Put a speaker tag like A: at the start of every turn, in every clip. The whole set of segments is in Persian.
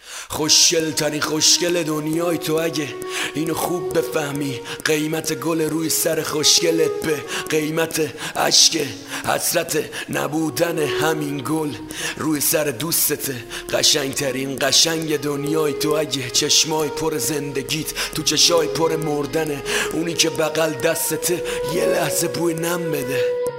A: خوشگل ترین خوشگل دنیای تو، اگه اینو خوب بفهمی قیمت گل روی سر خوشگلت به قیمت عشق حسرت نبودن همین گل روی سر دوستته. قشنگ ترین قشنگ دنیای تو، اگه چشمای پر زندگیت تو چشای پر مردنه، اونی که بغل دستته یه لحظه بوی نم بده.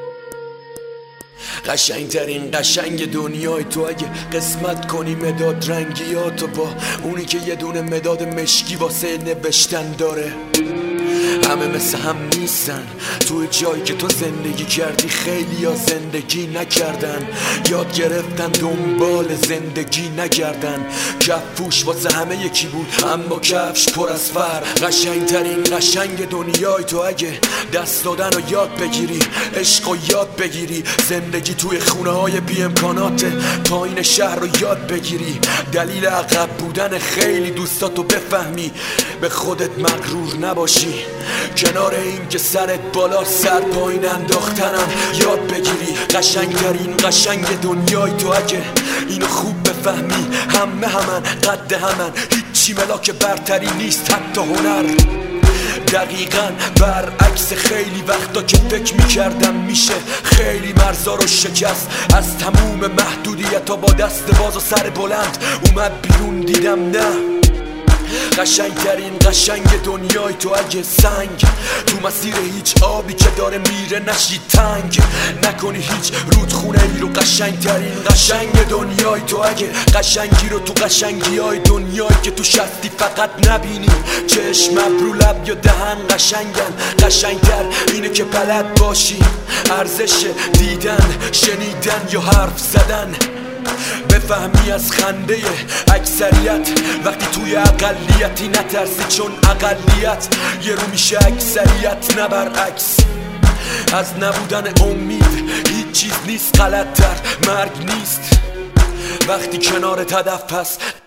A: قشنگ ترین قشنگ دنیای تو، اگه قسمت کنی مداد رنگیاتو با اونی که یه دونه مداد مشکی واسه نوشتن داره. همه مثل هم نیستن، توی جایی که تو زندگی کردی خیلی یا زندگی نکردن، یاد گرفتن دنبال زندگی نگردن. کفوش واسه همه یکی بود اما کفش پر از فرق. قشنگ ترین قشنگ دنیای تو، اگه دست دادن رو یاد بگیری، عشق رو یاد بگیری، زندگی توی خونه های بی امکانات پایین شهر رو یاد بگیری، دلیل عقب بودن خیلی دوستاتو بفهمی، به خودت مغرور نباشی، کنار این که سرت بالا سر پایین انداختنم یاد بگیری. قشنگ ترین قشنگ دنیای تو، اگه اینو خوب بفهمی همه همن قد همن، هیچی ملاک برتری نیست حتی هنر. دقیقاً برعکس خیلی وقتا که فکر میکردم میشه خیلی مرزا رو شکست، از تموم محدودیت ها با دست باز و سر بلند اومد بیرون، دیدم نه. قشنگ ترین قشنگ دنیای تو، اگه سنگ تو مسیر هیچ آبی که داره میره نشی تنگ، نکنی هیچ رودخونه ای رو. قشنگ ترین قشنگ دنیای تو، اگه قشنگی رو تو قشنگی های دنیایی که تو شستی فقط نبینی، چشم ابرو لب یا دهن قشنگن. قشنگتر اینه که بلد باشی ارزش دیدن شنیدن یا حرف زدن، بفهمی از خنده اکثریت وقتی توی اقلیتی، نترسی چون اقلیت یه رو میشه اکثریت نه برعکس. از نبودن امید هیچ چیز نیست غلط‌تر، مرگ نیست وقتی کنارت هدف هست.